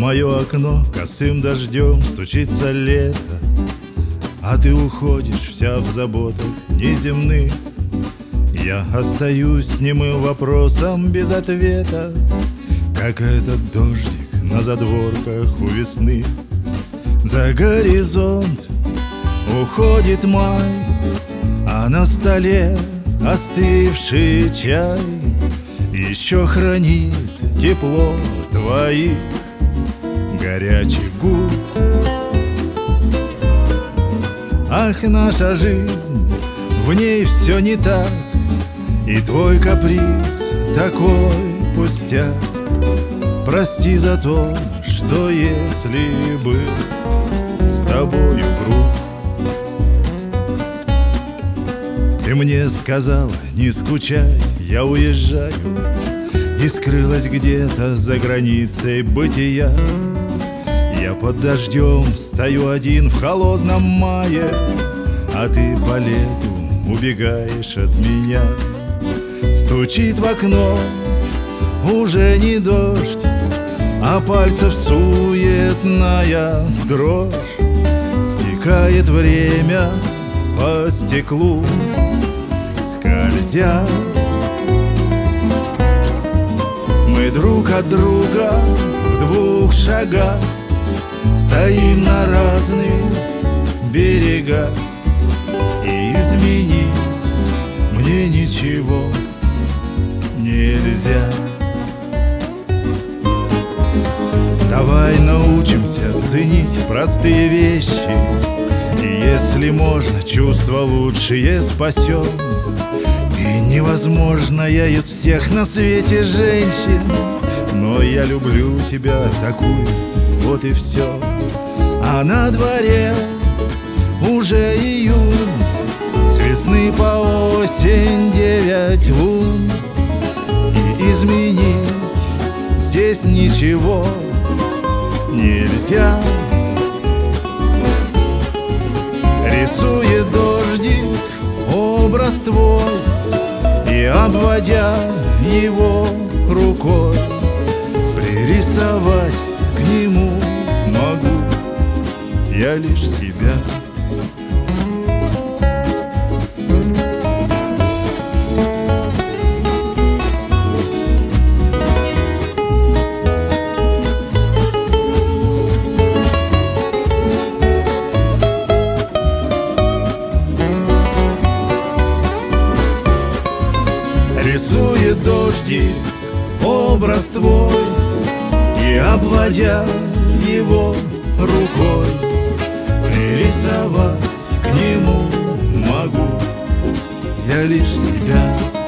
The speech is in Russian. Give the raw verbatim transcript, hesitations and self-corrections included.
мое окно косым дождем стучится лето, а ты уходишь вся в заботах неземных. Я остаюсь с немым вопросом без ответа, как этот дождик на задворках у весны. За горизонт уходит май, а на столе остывший чай еще хранит тепло твоих горячих губ. Ах, наша жизнь, в ней все не так, и твой каприз такой пустяк. Прости за то, что если бы с тобою груб. Ты мне сказала, не скучай, я уезжаю, и скрылась где-то за границей бытия. Я под дождем стою один в холодном мае, а ты по лету убегаешь от меня. Стучит в окно уже не дождь, а пальцев суетная дрожь. Стекает время по стеклу, скользя. Мы друг от друга в двух шагах стоим на разных берегах, и изменить мне ничего нельзя. Давай научимся ценить простые вещи, и если можно, чувства лучшие спасем. Ты невозможная из всех на свете женщин, но я люблю тебя такую, вот и все. А на дворе уже июнь, с весны по осень девять лун, и изменить здесь ничего нельзя. Рисует дождик образ твой, и обводя его рукой, пририсовать к нему могу я лишь себя. Рисует дождик образ твой, и обводя его рукой, пририсовать к нему могу я лишь себя.